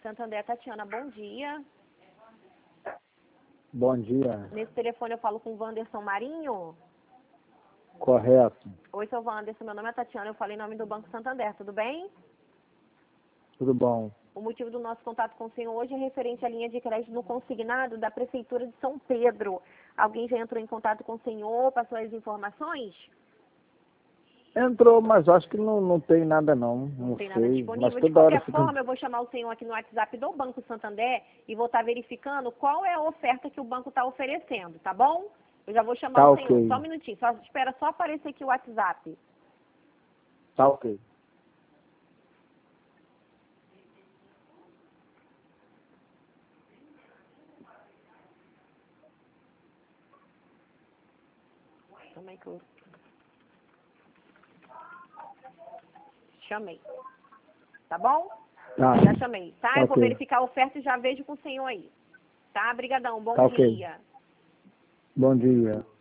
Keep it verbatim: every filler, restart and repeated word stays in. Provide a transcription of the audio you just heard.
Santander, Tatiana, bom dia. Bom dia. Nesse telefone eu falo com o Wanderson Marinho. Correto. Oi, seu Wanderson, meu nome é Tatiana, eu falei em nome do Banco Santander, tudo bem? Tudo bom. O motivo do nosso contato com o senhor hoje é referente à linha de crédito no consignado da Prefeitura de São Pedro. Alguém já entrou em contato com o senhor, passou as informações? Entrou, mas acho que não, não tem nada não. Não Não tem nada sei. Mas disponível. De toda hora qualquer fica... forma, eu vou chamar o senhor aqui no WhatsApp do Banco Santander e vou estar verificando qual é a oferta que o banco está oferecendo, tá bom? Eu já vou chamar Tá o senhor. ok. Só um minutinho. Só espera só aparecer aqui o WhatsApp. Tá ok. Calma aí que eu... Chamei. Tá bom? Tá. Já chamei, tá? Tá Eu vou ok. verificar a oferta e já vejo com o senhor aí. Tá? Brigadão. Bom Tá ok. dia. Bom dia.